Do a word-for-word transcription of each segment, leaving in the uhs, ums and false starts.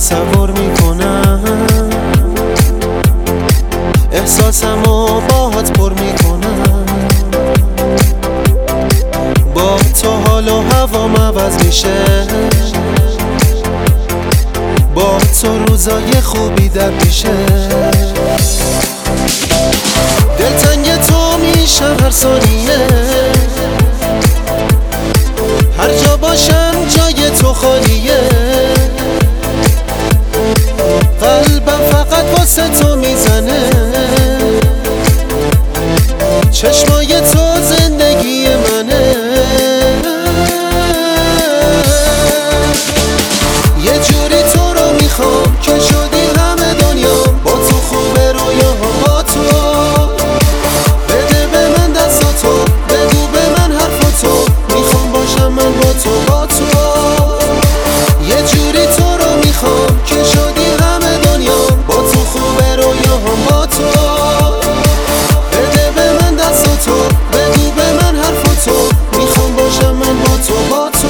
تصور میکنم، احساسمو باهات پر میکنم. با تو حال و هوام عوض میشه، با تو روزای خوبی در پیشه. دلتنگ تو میشم هر ثانیه، هر جا باشم جای تو خالیه. قلبم فقط واسه تو میزنه، چشمای تو زندگی منه. یه جوری تو رو میخوام که شدی همه دنیام. با تو خوبه رویاها، با تو بده به من دستاتو، بگو به من حرفاتو. میخوام باشم من با تو، با تو یه جوری تو رو میخوام که شدی همه دنیام. با تو خوبه رویاها، با تو بده به من دستاتو، بگو به من حرفاتو. میخوام باشم من با تو، با تو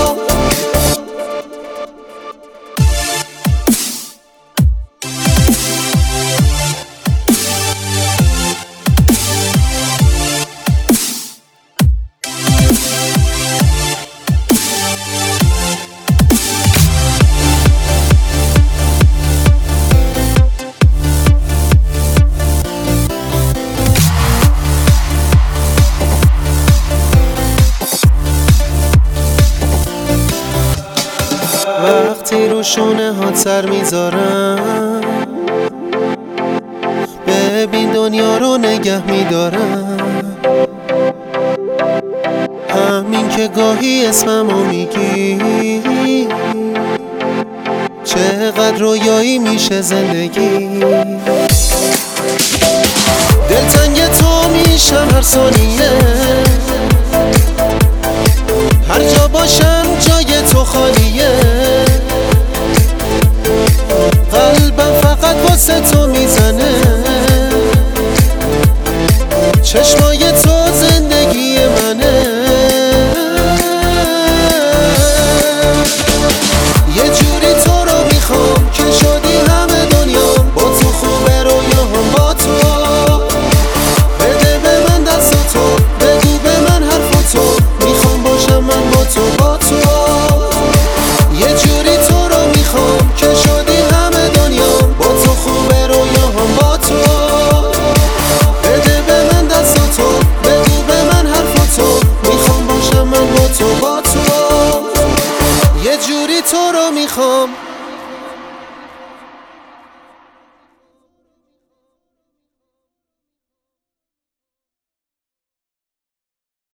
وقتی رو شونه ها سر میذارم، ببین دنیا رو نگه میدارم. همین که گاهی اسممو میگی، چقدر رویایی میشه زندگی. دلتنگ تو میشم هر ثانیه، هر جا باشم جای تو خالیه. قلبم فقط واسه تو میزنه، چشمای تو زندگی منه. یه جوری تو رو میخوام که شدی همه دنیام. با تو خوبه رویاهم، با تو بده به من دستاتو، بگو به من حرفاتو. میخوام باشم من با تو، با تو یه جوری تو رو میخوام که شدی همه دنیام. با تو خوبه رویاهم، با تو بده به من دستاتو، بگو به من حرفاتو. میخوام باشم من با تو، با تو یه جوری تو رو میخوام